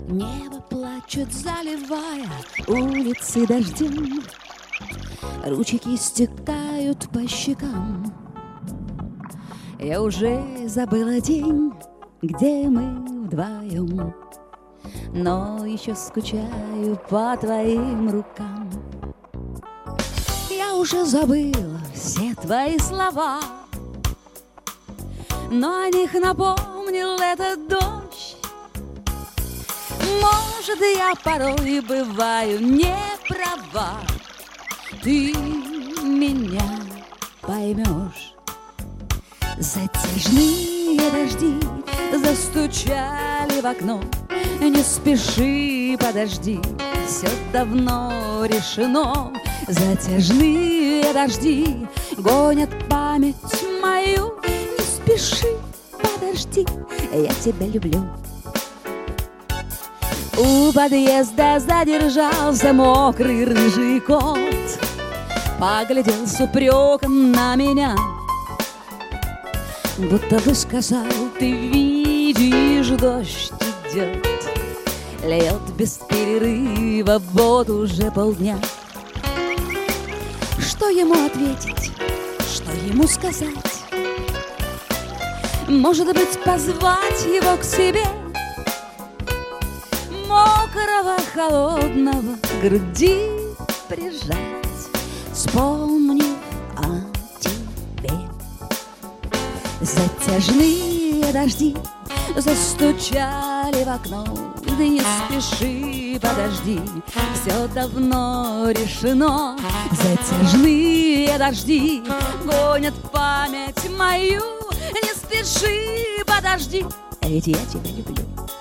Небо плачет, заливая улицы дождем. Ручейки стекают по щекам. Я уже забыла день, где мы вдвоем, но еще скучаю по твоим рукам. Я уже забыла все твои слова, но о них напомнил этот дождь. Может, я порой бываю не права, ты меня поймешь. Затяжные дожди застучали в окно. Не спеши, подожди, все давно решено. Затяжные дожди гонят память мою. Не спеши, подожди, я тебя люблю. У подъезда задержался мокрый рыжий кот, поглядел с упреком на меня, будто бы сказал: ты видишь, дождь идет, льет без перерыва, вот уже полдня. Что ему ответить, что ему сказать? Может быть, позвать его к себе, мокрого, холодного к груди прижать, вспомнив о тебе. Затяжные дожди застучали в окно. Ты не спеши, подожди, все давно решено. Затяжные дожди гонят память мою. Не спеши, подожди, ведь я тебя люблю.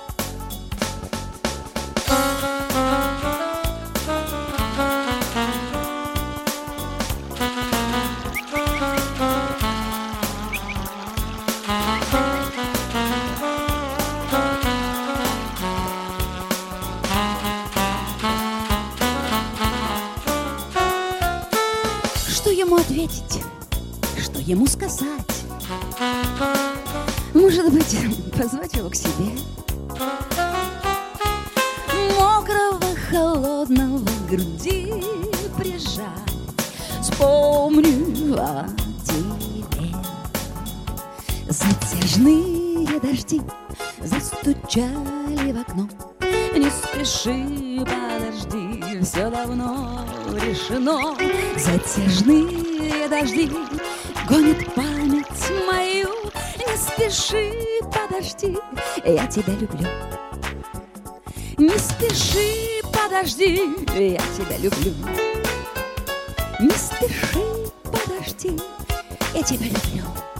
Что ему ответить, что ему сказать? Может быть, позвать его к себе, мокрого, холодного к груди прижать, вспомню о тебе. Затяжные дожди застучали в окно. Не спеши, подожди, все давно решено. Затяжные дожди гонят память мою. Не спеши, подожди, я тебя люблю. Не спеши, подожди, я тебя люблю. Не спеши, подожди, я тебя люблю.